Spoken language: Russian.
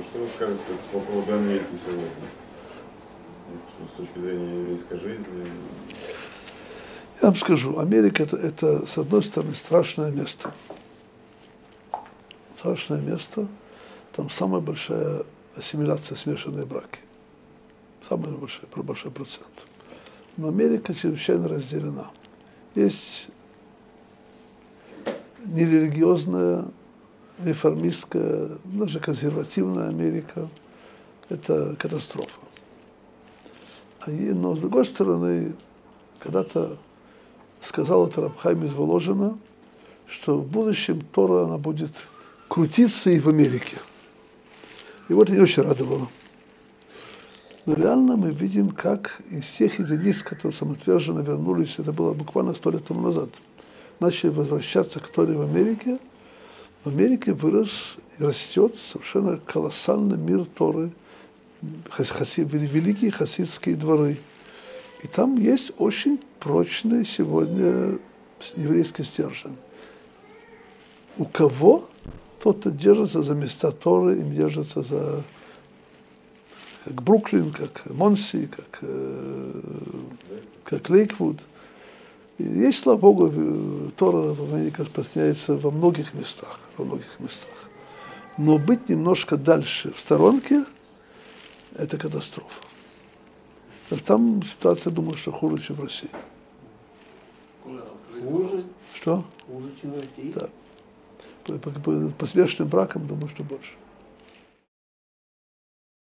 что вы скажете по поводу Америки сегодня? С точки зрения еврейской жизни? Я вам скажу, Америка это, с одной стороны, страшное место. Страшное место. Там самая большая ассимиляция, смешанные браки. Самый большой процент. Но Америка чрезвычайно разделена. Есть нерелигиозная, реформистская, даже консервативная Америка. Это катастрофа. Но, с другой стороны, когда-то сказал это Рав Хаим из Воложина, что в будущем Тора, она будет крутиться и в Америке. И вот это очень радовало. Но реально мы видим, как из тех единиц, которые самоотверженно вернулись, это было буквально 100 лет тому назад, начали возвращаться к Торе в Америке. В Америке вырос и растет совершенно колоссальный мир Торы, великие хасидские дворы. И там есть очень прочный сегодня еврейский стержень. У кого кто-то держится за места Торы, им держится за как Бруклин, как Монси, как Лейквуд. И есть, слава Богу, Тора в Америке распространяется во многих местах. Но быть немножко дальше, в сторонке, это катастрофа. Там ситуация, думаю, что хуже, чем в России. Хуже? Что? Хуже, чем в России? Да. По смешанным бракам, думаю, что больше.